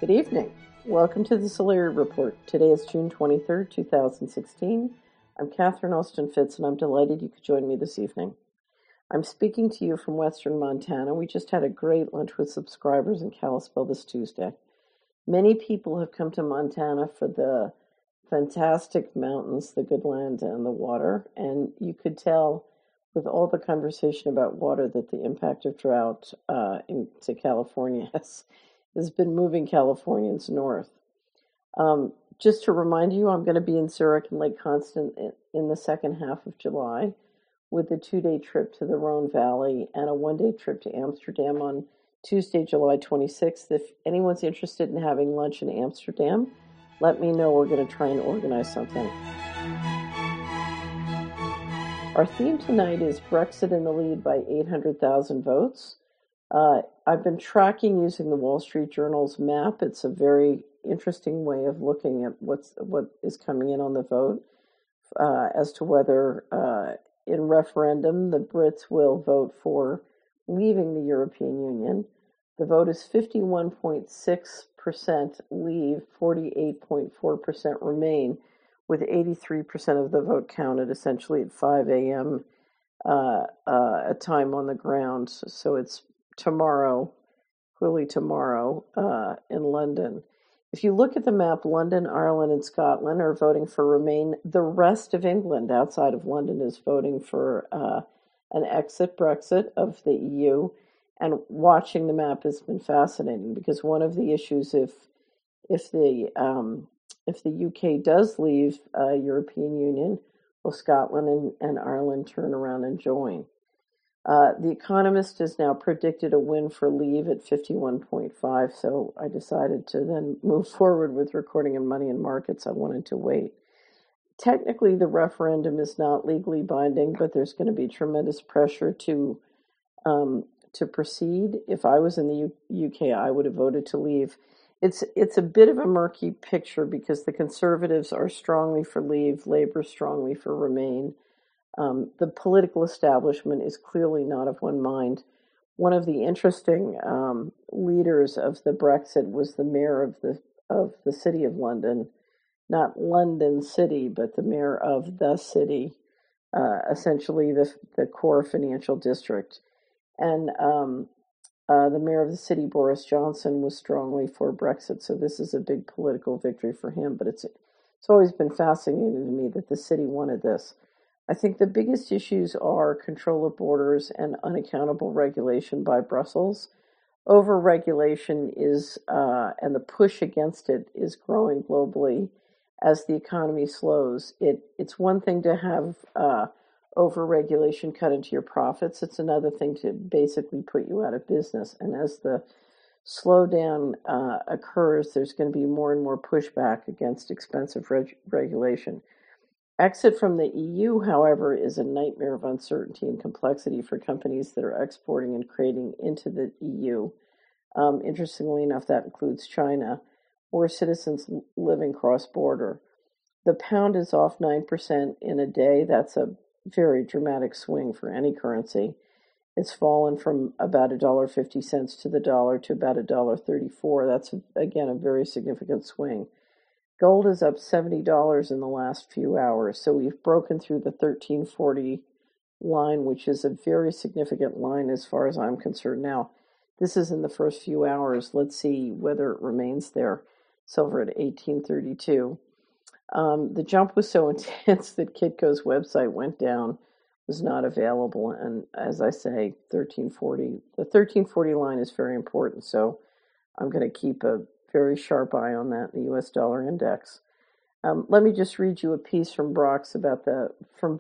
Good evening. Welcome to the Solari Report. Today is June 23rd, 2016. I'm Catherine Austin Fitz, and I'm delighted you could join me this evening. I'm speaking to you from Western Montana. We just had a great lunch with subscribers in Kalispell this Tuesday. Many people have come to Montana for the fantastic mountains, the good land, and the water, and you could tell with all the conversation about water that the impact of drought into California has been moving Californians north. Just to remind you, I'm going to be in Zurich and Lake Constant in the second half of July with a 2-day trip to the Rhone Valley and a 1-day trip to Amsterdam on Tuesday, July 26th. If anyone's interested in having lunch in Amsterdam, let me know. We're going to try and organize something. Our theme tonight is Brexit in the lead by 800,000 votes. I've been tracking using the Wall Street Journal's map. It's a very interesting way of looking at what is coming in on the vote as to whether in referendum the Brits will vote for leaving the European Union. The vote is 51.6% leave, 48.4% remain, with 83% of the vote counted essentially at 5 a.m. A time on the ground. So it's tomorrow, clearly tomorrow, in London. If you look at the map, London, Ireland, and Scotland are voting for Remain. The rest of England, outside of London, is voting for an exit Brexit of the EU. And watching the map has been fascinating because one of the issues, if the UK does leave European Union, will Scotland and Ireland turn around and join? The Economist has now predicted a win for Leave at 51.5, so I decided to then move forward with recording in Money and Markets. I wanted to wait. Technically, the referendum is not legally binding, but there's going to be tremendous pressure to proceed. If I was in the UK, I would have voted to leave. It's a bit of a murky picture because the Conservatives are strongly for Leave, Labour strongly for Remain. The political establishment is clearly not of one mind. One of the interesting leaders of the Brexit was the mayor of the city of London, not London City, but the mayor of the city, essentially the core financial district. And the mayor of the city, Boris Johnson, was strongly for Brexit. So this is a big political victory for him. But it's always been fascinating to me that the city wanted this. I think the biggest issues are control of borders and unaccountable regulation by Brussels. Over-regulation is, and the push against it is growing globally as the economy slows. It's one thing to have over-regulation cut into your profits. It's another thing to basically put you out of business. And as the slowdown occurs, there's going to be more and more pushback against expensive regulation. Exit from the EU, however, is a nightmare of uncertainty and complexity for companies that are exporting and creating into the EU. Interestingly enough, that includes China, or citizens living cross-border. The pound is off 9% in a day. That's a very dramatic swing for any currency. It's fallen from about $1.50 to the dollar to about $1.34. That's, again, a very significant swing. Gold is up $70 in the last few hours, so we've broken through the 1340 line, which is a very significant line as far as I'm concerned. Now, this is in the first few hours. Let's see whether it remains there. Silver at 1832. The jump was so intense that Kitco's website went down, was not available, and as I say, 1340. The 1340 line is very important, so I'm going to keep a very sharp eye on that, the U.S. dollar index. Let me just read you a piece from Vox about the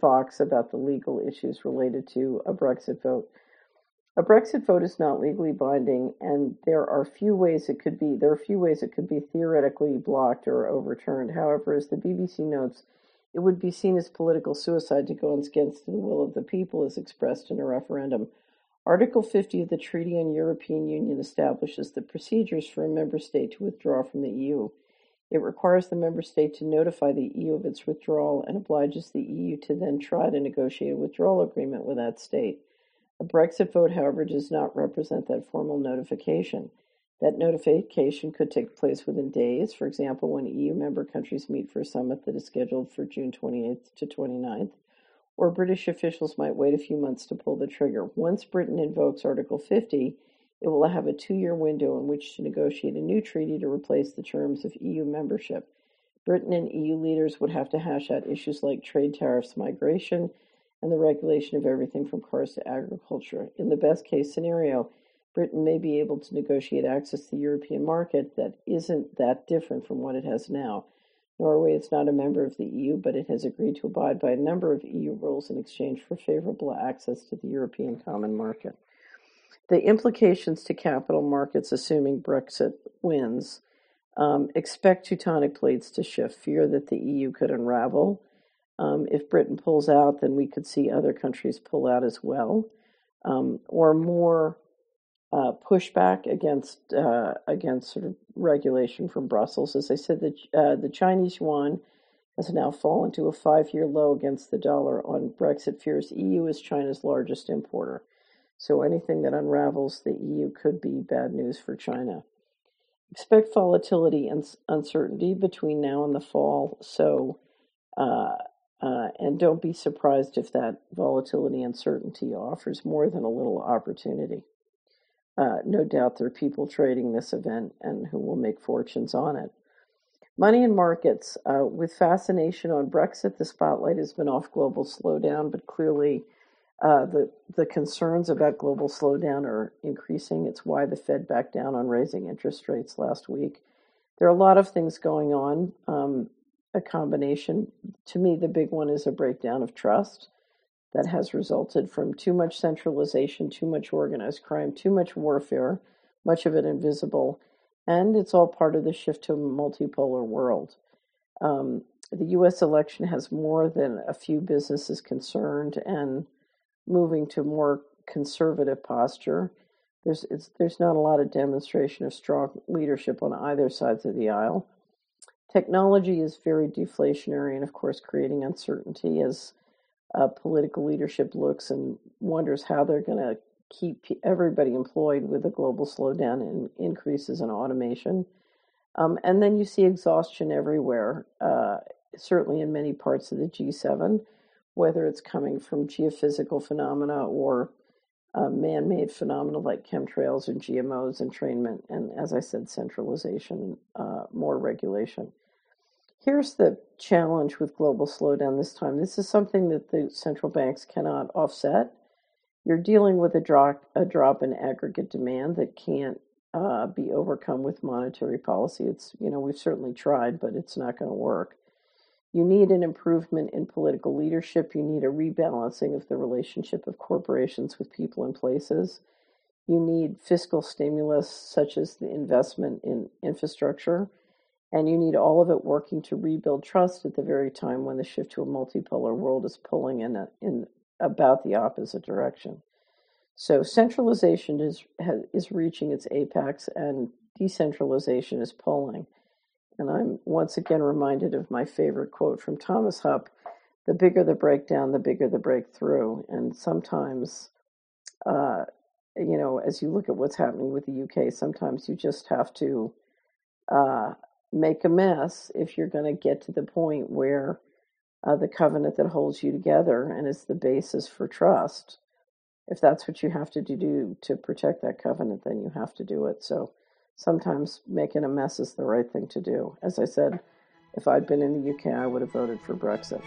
legal issues related to a Brexit vote. A Brexit vote is not legally binding, and there are few ways it could be. There are few ways it could be theoretically blocked or overturned. However, as the BBC notes, it would be seen as political suicide to go against the will of the people as expressed in a referendum. Article 50 of the Treaty on European Union establishes the procedures for a member state to withdraw from the EU. It requires the member state to notify the EU of its withdrawal and obliges the EU to then try to negotiate a withdrawal agreement with that state. A Brexit vote, however, does not represent that formal notification. That notification could take place within days. For example, when EU member countries meet for a summit that is scheduled for June 28th to 29th, or British officials might wait a few months to pull the trigger. Once Britain invokes Article 50, it will have a 2-year window in which to negotiate a new treaty to replace the terms of EU membership. Britain and EU leaders would have to hash out issues like trade tariffs, migration, and the regulation of everything from cars to agriculture. In the best case scenario, Britain may be able to negotiate access to the European market that isn't that different from what it has now. Norway is not a member of the EU, but it has agreed to abide by a number of EU rules in exchange for favorable access to the European common market. The implications to capital markets, assuming Brexit wins, expect tectonic plates to shift, fear that the EU could unravel. If Britain pulls out, then we could see other countries pull out as well, or more pushback against sort of regulation from Brussels. As I said, the Chinese yuan has now fallen to a 5-year low against the dollar on Brexit fears. EU is China's largest importer, so anything that unravels the EU could be bad news for China. Expect volatility and uncertainty between now and the fall. And don't be surprised if that volatility and uncertainty offers more than a little opportunity. No doubt there are people trading this event and who will make fortunes on it. Money and markets. With fascination on Brexit, the spotlight has been off global slowdown, but clearly the concerns about global slowdown are increasing. It's why the Fed backed down on raising interest rates last week. There are a lot of things going on. A combination, to me, the big one is a breakdown of trust that has resulted from too much centralization, too much organized crime, too much warfare, much of it invisible, and it's all part of the shift to a multipolar world. The U.S. election has more than a few businesses concerned and moving to more conservative posture. There's not a lot of demonstration of strong leadership on either sides of the aisle. Technology is very deflationary and, of course, creating uncertainty as political leadership looks and wonders how they're going to keep everybody employed with a global slowdown and increases in automation. And then you see exhaustion everywhere, certainly in many parts of the G7, whether it's coming from geophysical phenomena or man-made phenomena like chemtrails and GMOs, entrainment, and, as I said, centralization, more regulation. Here's the challenge with global slowdown this time. This is something that the central banks cannot offset. You're dealing with a drop in aggregate demand that can't be overcome with monetary policy. We've certainly tried, but it's not going to work. You need an improvement in political leadership. You need a rebalancing of the relationship of corporations with people and places. You need fiscal stimulus, such as the investment in infrastructure. And you need all of it working to rebuild trust at the very time when the shift to a multipolar world is pulling in about the opposite direction. So centralization is reaching its apex and decentralization is pulling. And I'm once again reminded of my favorite quote from Thomas Hupp: the bigger the breakdown, the bigger the breakthrough. And sometimes, as you look at what's happening with the UK, sometimes you just have to make a mess if you're going to get to the point where the covenant that holds you together and is the basis for trust, if that's what you have to do to protect that covenant, then you have to do it. So sometimes making a mess is the right thing to do. As I said, if I'd been in the UK, I would have voted for Brexit.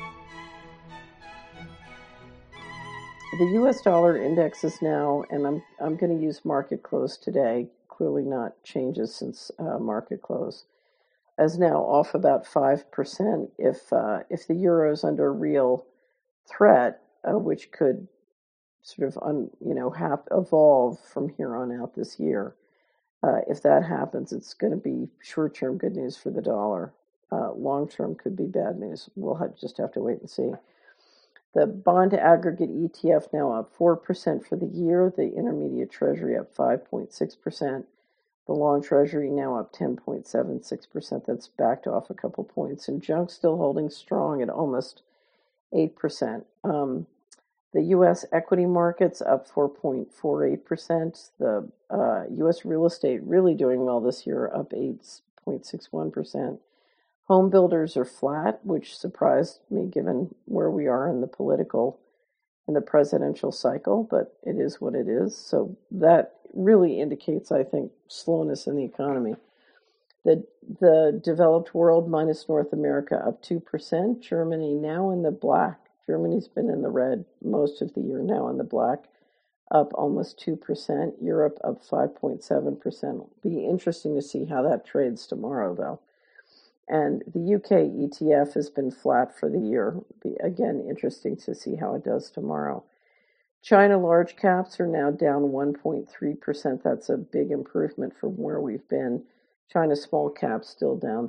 The US dollar index is now, and I'm going to use market close today, clearly not changes since market close, is now off about 5%. If the euro is under real threat, which could sort of evolve from here on out this year, if that happens, it's going to be short-term good news for the dollar. Long-term could be bad news. We'll just have to wait and see. The bond aggregate ETF now up 4% for the year. The intermediate treasury up 5.6%. The long treasury now up 10.76%. That's backed off a couple points. And junk still holding strong at almost 8%. The U.S. equity markets up 4.48%. The U.S. real estate really doing well this year, up 8.61%. Home builders are flat, which surprised me given where we are in the presidential cycle, but it is what it is. So that really indicates, I think, slowness in the economy. The developed world minus North America up 2%. Germany now in the black. Germany's been in the red most of the year, now in the black, up almost 2%. Europe up 5.7%. Be interesting to see how that trades tomorrow, though. And the UK ETF has been flat for the year. Be, again, interesting to see how it does tomorrow. China large caps are now down 1.3%. That's a big improvement from where we've been. China small caps still down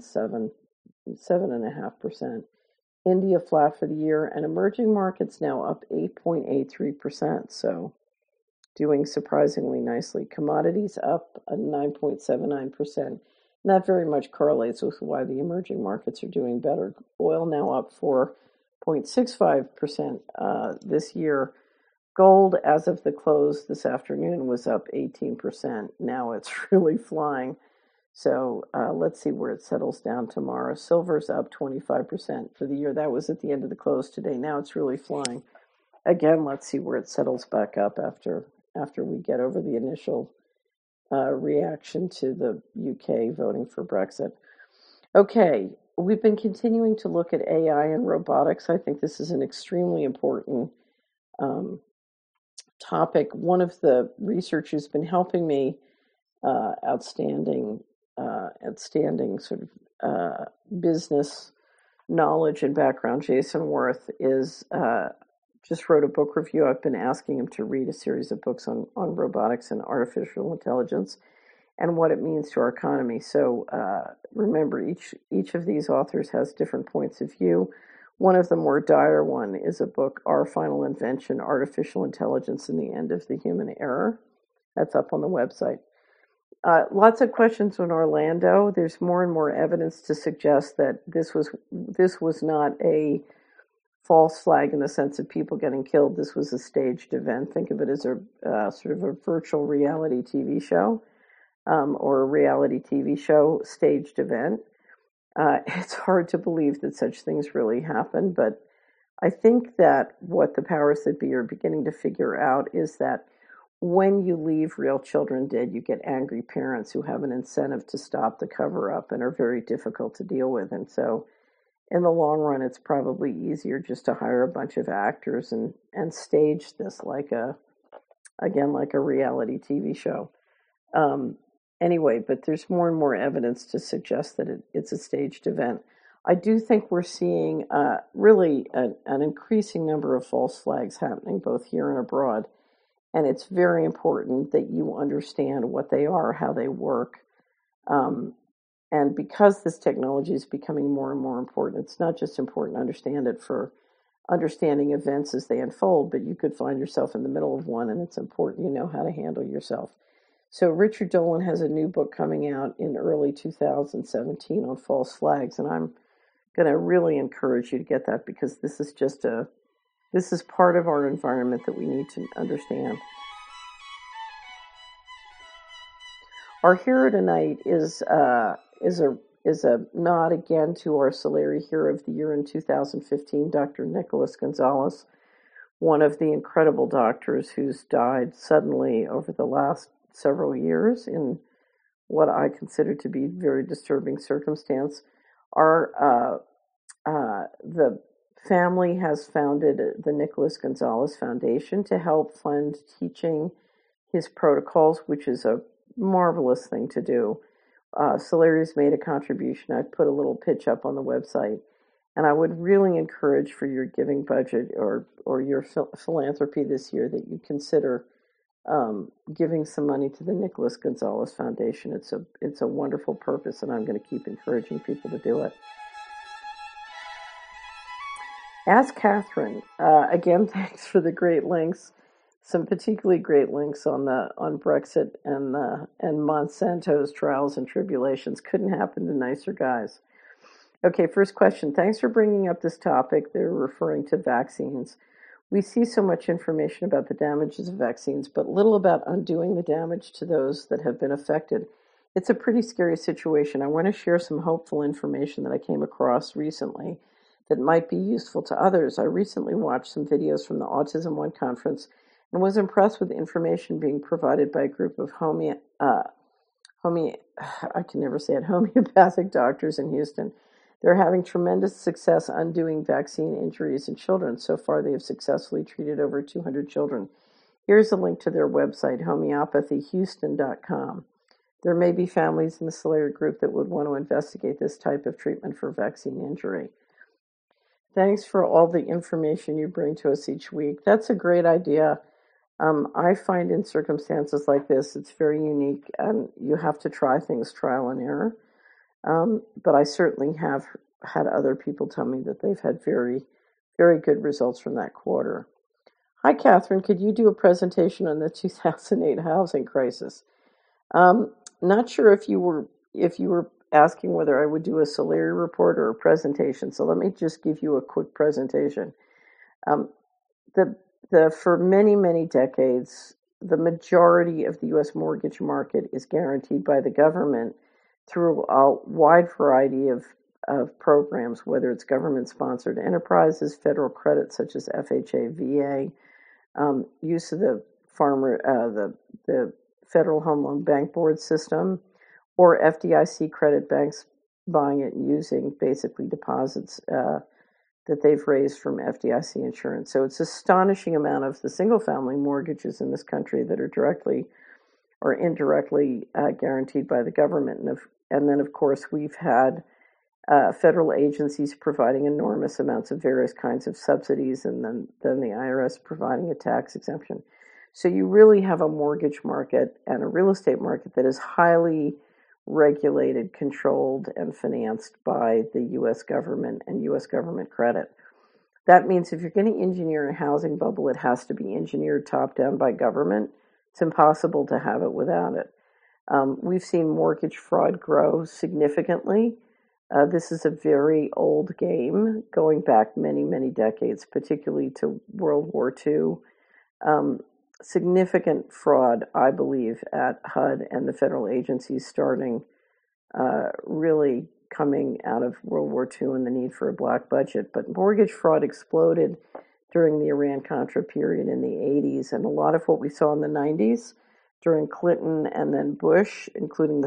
7.5%. India flat for the year, and emerging markets now up 8.83%. So doing surprisingly nicely. Commodities up 9.79%. That very much correlates with why the emerging markets are doing better. Oil now up 4.65% this year. Gold, as of the close this afternoon, was up 18%. Now it's really flying. So let's see where it settles down tomorrow. Silver's up 25% for the year. That was at the end of the close today. Now it's really flying. Again, let's see where it settles back up after we get over the initial reaction to the UK voting for Brexit. Okay, we've been continuing to look at AI and robotics. I think this is an extremely important topic. One of the researchers who's been helping me, outstanding sort of business knowledge and background, Jason Worth, is just wrote a book review. I've been asking him to read a series of books on robotics and artificial intelligence and what it means to our economy. So remember, each of these authors has different points of view. One of the more dire one is a book, Our Final Invention, Artificial Intelligence and the End of the Human Era. That's up on the website. Lots of questions on Orlando. There's more and more evidence to suggest that this was not a false flag in the sense of people getting killed. This was a staged event. Think of it as a sort of a virtual reality TV show or a reality TV show staged event. It's hard to believe that such things really happen, but I think that what the powers that be are beginning to figure out is that when you leave real children dead, you get angry parents who have an incentive to stop the cover up and are very difficult to deal with. And so in the long run, it's probably easier just to hire a bunch of actors and stage this like a reality TV show. Anyway, but there's more and more evidence to suggest that it's a staged event. I do think we're seeing really an increasing number of false flags happening both here and abroad. And it's very important that you understand what they are, how they work. And because this technology is becoming more and more important, it's not just important to understand it for understanding events as they unfold, but you could find yourself in the middle of one, and it's important you know how to handle yourself. So Richard Dolan has a new book coming out in early 2017 on false flags, and I'm going to really encourage you to get that because this is part of our environment that we need to understand. Our hero tonight is a nod again to our Solari Hero of the Year in 2015, Dr. Nicholas Gonzalez, one of the incredible doctors who's died suddenly over the last several years in what I consider to be very disturbing circumstance. The family has founded the Nicholas Gonzalez Foundation to help fund teaching his protocols, which is a marvelous thing to do. Solari's made a contribution. I put a little pitch up on the website, and I would really encourage for your giving budget or your philanthropy this year that you consider giving some money to the Nicholas Gonzalez Foundation. It's a wonderful purpose, and I'm going to keep encouraging people to do it. Ask Catherine. Again, thanks for the great links. Some particularly great links on Brexit and Monsanto's trials and tribulations. Couldn't happen to nicer guys. Okay, first question. Thanks for bringing up this topic. They're referring to vaccines. We see so much information about the damages of vaccines, but little about undoing the damage to those that have been affected. It's a pretty scary situation. I want to share some hopeful information that I came across recently that might be useful to others. I recently watched some videos from the Autism One conference and was impressed with the information being provided by a group of I can never say it, homeopathic doctors in Houston. They're having tremendous success undoing vaccine injuries in children. So far, they have successfully treated over 200 children. Here's a link to their website, homeopathyhouston.com. There may be families in the Solari group that would want to investigate this type of treatment for vaccine injury. Thanks for all the information you bring to us each week. That's a great idea. I find in circumstances like this, it's very unique, and you have to try things trial and error. But I certainly have had other people tell me that they've had very, very good results from that quarter. Hi, Catherine. Could you do a presentation on the 2008 housing crisis? Not sure if you were asking whether I would do a Solari report or a presentation. So let me just give you a quick presentation. For many, many decades, the majority of the U.S. mortgage market is guaranteed by the government through a wide variety of programs, whether it's government-sponsored enterprises, federal credit such as FHA, VA, use of the Federal Home Loan Bank Board system, or FDIC credit banks buying it and using basically deposits that they've raised from FDIC insurance. So it's an astonishing amount of the single-family mortgages in this country that are directly or indirectly guaranteed by the government. And then, of course, we've had federal agencies providing enormous amounts of various kinds of subsidies, and then the IRS providing a tax exemption. So you really have a mortgage market and a real estate market that is highly regulated, controlled, and financed by the U.S. government and U.S. government credit. That means if you're going to engineer a housing bubble, it has to be engineered top-down by government. It's impossible to have it without it. We've seen mortgage fraud grow significantly. This is a very old game, going back many, many decades, particularly to World War II. Significant fraud, I believe, at HUD and the federal agencies starting really coming out of World War II and the need for a black budget. But mortgage fraud exploded during the Iran-Contra period in the 80s, and a lot of what we saw in the 90s during Clinton and then Bush, including the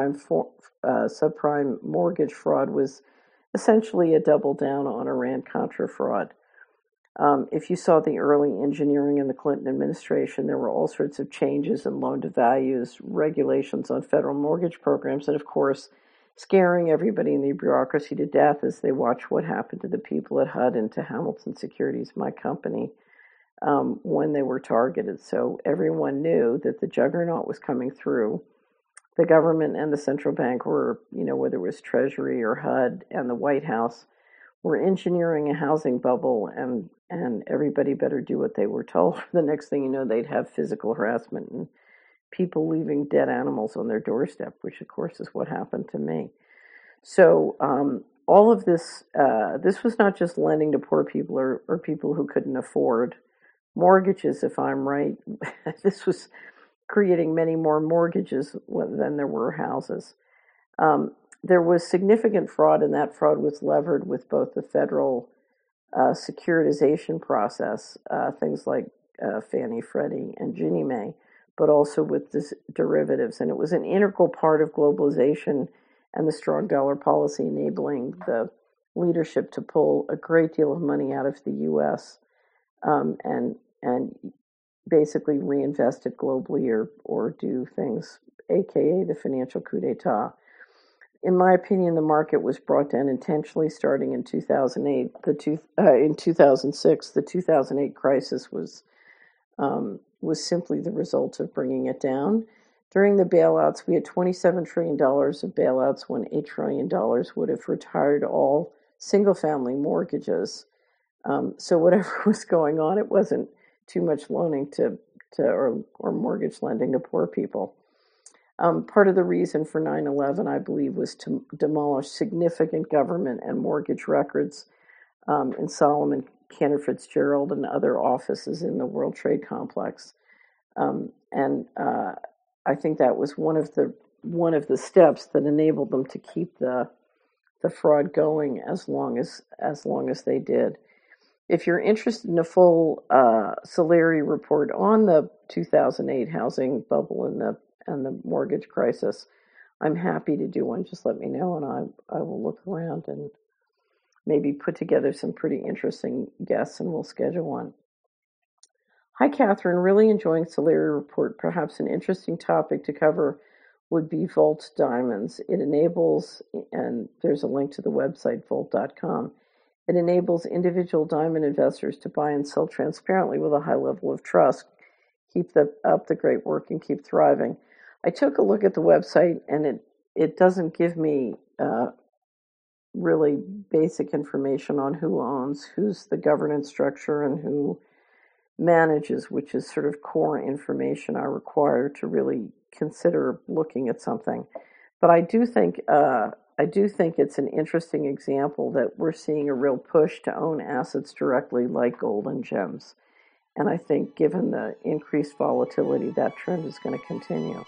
subprime mortgage fraud, was essentially a double down on Iran-Contra fraud. If you saw the early engineering in the Clinton administration, there were all sorts of changes in loan-to-values, regulations on federal mortgage programs, and of course, scaring everybody in the bureaucracy to death as they watch what happened to the people at HUD and to Hamilton Securities, my company, when they were targeted. So everyone knew that the juggernaut was coming through. The government and the central bank were, whether it was Treasury or HUD and the White House, were engineering a housing bubble, and everybody better do what they were told. The next thing you know, they'd have physical harassment and people leaving dead animals on their doorstep, which of course is what happened to me. So all of this, this was not just lending to poor people or people who couldn't afford mortgages, if I'm right. This was creating many more mortgages than there were houses. There was significant fraud, and that fraud was levered with both the federal securitization process, things like Fannie, Freddie, and Ginnie Mae, but also with this derivatives. And it was an integral part of globalization and the strong dollar policy, enabling the leadership to pull a great deal of money out of the U.S. And basically reinvest it globally or do things, aka the financial coup d'etat. In my opinion, the market was brought down intentionally starting in 2008. In 2006, the 2008 crisis was simply the result of bringing it down. During the bailouts, we had $27 trillion of bailouts when $8 trillion would have retired all single-family mortgages. So whatever was going on, it wasn't too much loaning or mortgage lending to poor people. Part of the reason for 9/11, I believe, was to demolish significant government and mortgage records in Solomon Cantor Fitzgerald and other offices in the World Trade Complex. And I think that was one of the steps that enabled them to keep the fraud going as long as they did. If you're interested in a full Solari report on the 2008 housing bubble and the mortgage crisis, I'm happy to do one. Just let me know, and I will look around and maybe put together some pretty interesting guests, and we'll schedule one. Hi, Catherine. Really enjoying Solari report. Perhaps an interesting topic to cover would be Volt Diamonds. It enables, and there's a link to the website, volt.com. It enables individual diamond investors to buy and sell transparently with a high level of trust. Keep up the great work and keep thriving. I took a look at the website, and it doesn't give me really basic information on who owns, who's the governance structure, and who manages, which is sort of core information I require to really consider looking at something. But I do think it's an interesting example that we're seeing a real push to own assets directly, like gold and gems. And I think, given the increased volatility, that trend is going to continue.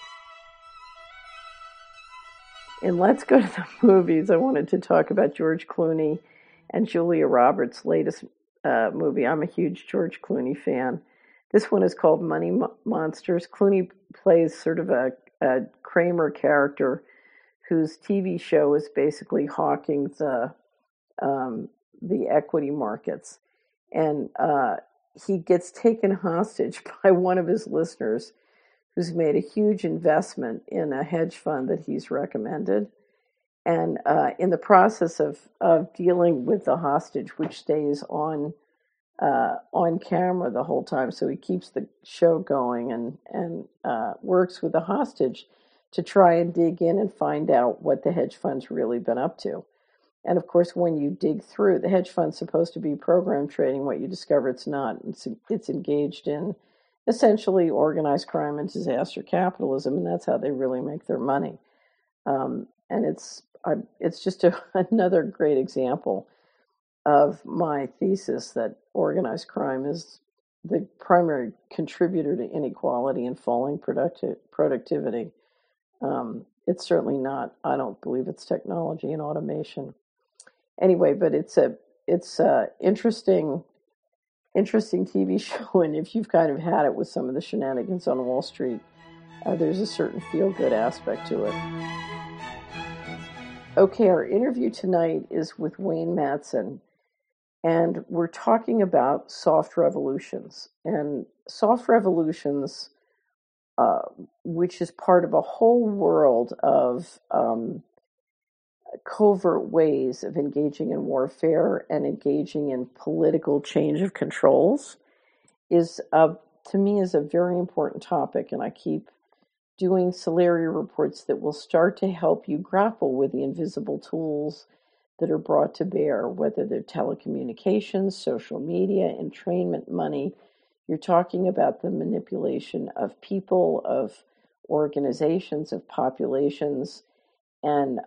And let's go to the movies. I wanted to talk about George Clooney and Julia Roberts' latest movie. I'm a huge George Clooney fan. This one is called Money Monsters. Clooney plays sort of a Kramer character whose TV show is basically hawking the equity markets. And he gets taken hostage by one of his listeners who's made a huge investment in a hedge fund that he's recommended. And in the process of dealing with the hostage, which stays on camera the whole time, so he keeps the show going and works with the hostage to try and dig in and find out what the hedge fund's really been up to. And of course, when you dig through, the hedge fund's supposed to be program trading. What you discover it's not. It's engaged in essentially organized crime and disaster capitalism, and that's how they really make their money. And it's just another great example of my thesis that organized crime is the primary contributor to inequality and falling productivity. It's certainly not. I don't believe it's technology and automation. Anyway, but it's a interesting TV show, and if you've kind of had it with some of the shenanigans on Wall Street, there's a certain feel-good aspect to it. Okay, our interview tonight is with Wayne Madsen, and we're talking about soft revolutions. And soft revolutions, which is part of a whole world of covert ways of engaging in warfare and engaging in political change of controls, is to me is a very important topic, and I keep doing Solari reports that will start to help you grapple with the invisible tools that are brought to bear, whether they're telecommunications, social media, entrainment money. You're talking about the manipulation of people, of organizations, of populations, and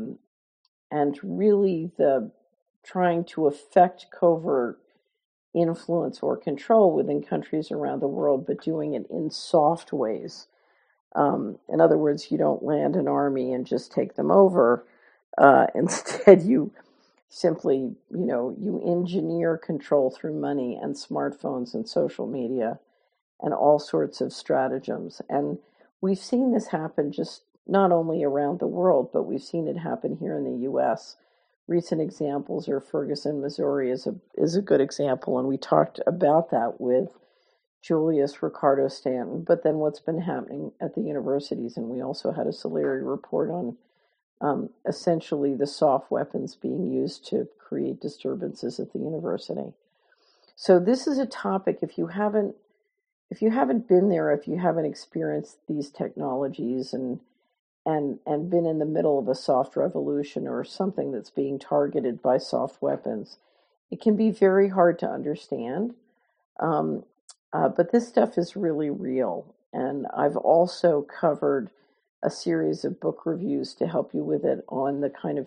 really the trying to affect covert influence or control within countries around the world, but doing it in soft ways. In other words, you don't land an army and just take them over. Instead, you simply, you engineer control through money and smartphones and social media and all sorts of stratagems. And we've seen this happen just not only around the world, but we've seen it happen here in the U.S. Recent examples are Ferguson, Missouri is a good example, and we talked about that with Julius Ricardo Stanton, but then what's been happening at the universities, and we also had a Solari report on essentially the soft weapons being used to create disturbances at the university. So this is a topic, if you haven't been there, if you haven't experienced these technologies and been in the middle of a soft revolution or something that's being targeted by soft weapons, it can be very hard to understand. But this stuff is really real. And I've also covered a series of book reviews to help you with it on the kind of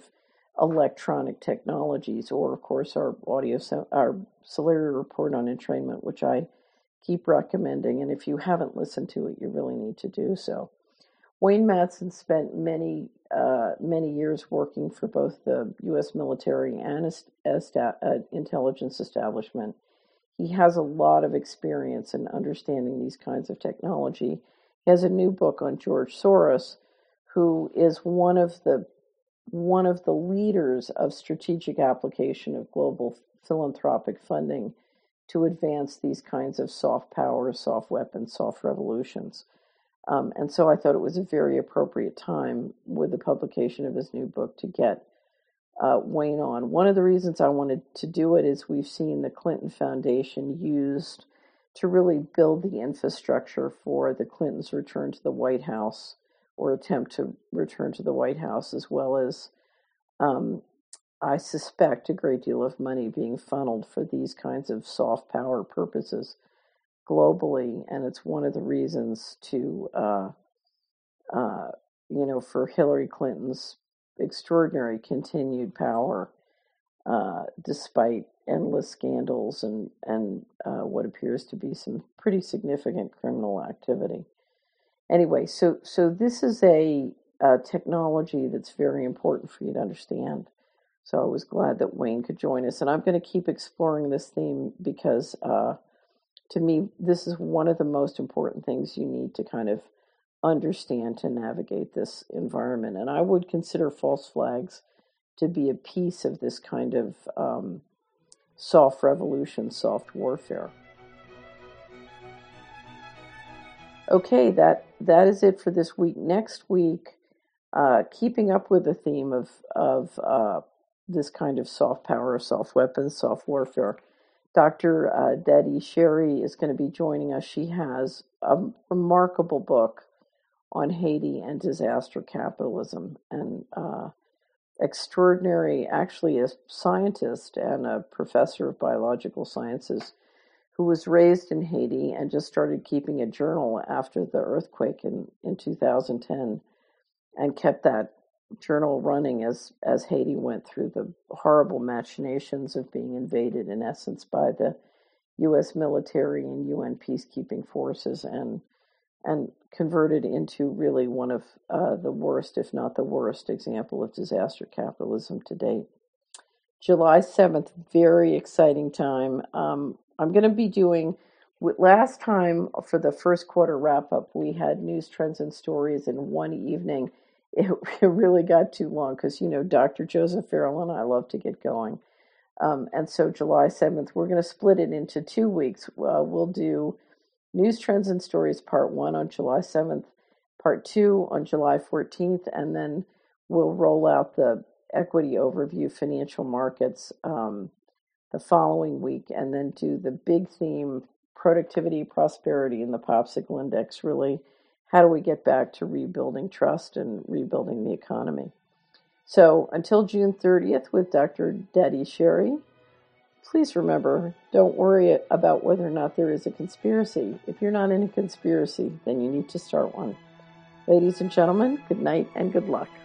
electronic technologies, or of course our Solari report on entrainment, which I keep recommending. And if you haven't listened to it, you really need to do so. Wayne Madsen spent many years working for both the U.S. military and intelligence establishment. He has a lot of experience in understanding these kinds of technology. He has a new book on George Soros, who is one of the leaders of strategic application of global philanthropic funding to advance these kinds of soft power, soft weapons, soft revolutions. And so I thought it was a very appropriate time with the publication of his new book to get Wayne on. One of the reasons I wanted to do it is we've seen the Clinton Foundation used to really build the infrastructure for the Clintons' return to the White House, or attempt to return to the White House, as well as, I suspect, a great deal of money being funneled for these kinds of soft power purposes globally. And it's one of the reasons for Hillary Clinton's extraordinary continued power, despite endless scandals and what appears to be some pretty significant criminal activity. Anyway, so this is a technology that's very important for you to understand. So I was glad that Wayne could join us, and I'm going to keep exploring this theme because, to me, this is one of the most important things you need to kind of understand to navigate this environment. And I would consider false flags to be a piece of this kind of soft revolution, soft warfare. Okay, that is it for this week. Next week, keeping up with the theme of this kind of soft power, soft weapons, soft warfare, Dr. Deti Sherry is going to be joining us. She has a remarkable book on Haiti and disaster capitalism, and extraordinary, actually a scientist and a professor of biological sciences who was raised in Haiti and just started keeping a journal after the earthquake in 2010, and kept that journal running as Haiti went through the horrible machinations of being invaded, in essence, by the U.S. military and UN peacekeeping forces, and converted into really one of the worst, if not the worst, example of disaster capitalism to date. July 7th, very exciting time. I'm going to be doing, last time for the first quarter wrap-up, we had news, trends, and stories in one evening. It really got too long because, Dr. Joseph Farrell and I love to get going. And so July 7th, we're going to split it into 2 weeks. We'll do News, Trends, and Stories Part 1 on July 7th, Part 2 on July 14th, and then we'll roll out the Equity Overview Financial Markets the following week, and then do the big theme, productivity, prosperity, and the Popsicle Index, really. How do we get back to rebuilding trust and rebuilding the economy? So until June 30th with Dr. Deti Sherry, please remember, don't worry about whether or not there is a conspiracy. If you're not in a conspiracy, then you need to start one. Ladies and gentlemen, good night and good luck.